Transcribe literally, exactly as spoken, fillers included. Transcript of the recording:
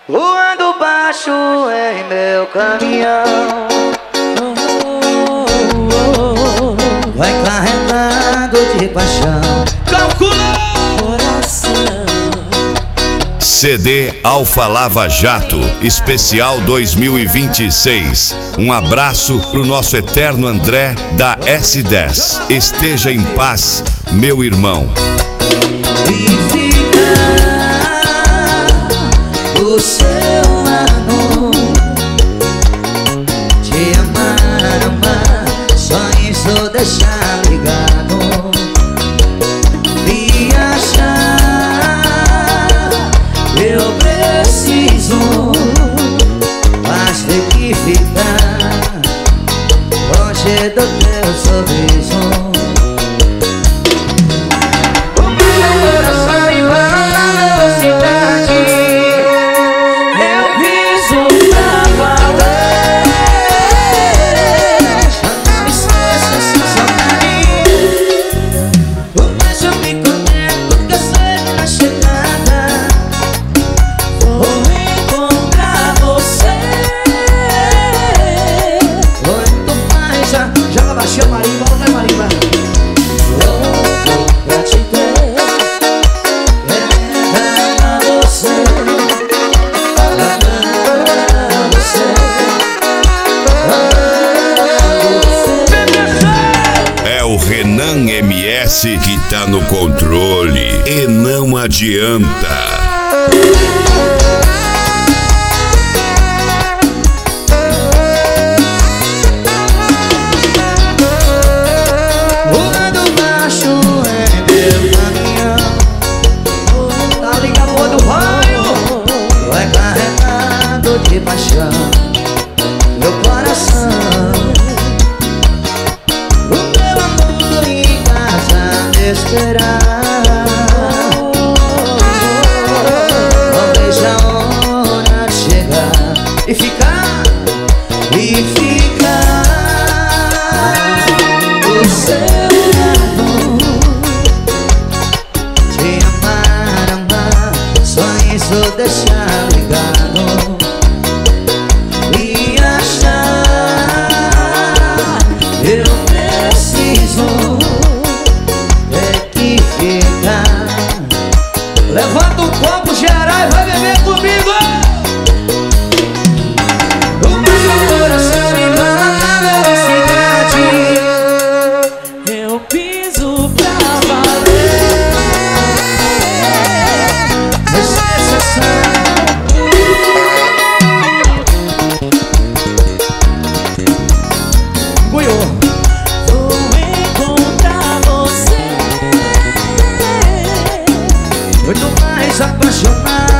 voando baixo em meu caminhão. Vai carregado de paixão. Calculou! Coração. C D Alfa Lava Jato, especial dois mil e vinte e seis. Um abraço pro nosso eterno André da S dez. Esteja em paz, meu irmão. E ficar o seu lado, te amar, amar, só isso deixar ligado. Viajar, eu preciso, mas tem que ficar longe do teu sorriso. Chama marimba, não é marimba. Louco pra te ter, pra você, pra você. É o Renan M S que tá no controle e não adianta. De paixão, meu coração, o meu amor em casa me esperar. Não vejo a hora de chegar e ficar, e ficar o seu lado, te amar, amar, só isso deixar ligado. Eu preciso ter que ficar. Levanta um copo geral e vai beber comigo. O meu coração me manda na velocidade. Eu piso pra valer. Sensação. Vou encontrar você Muito mais apaixonado.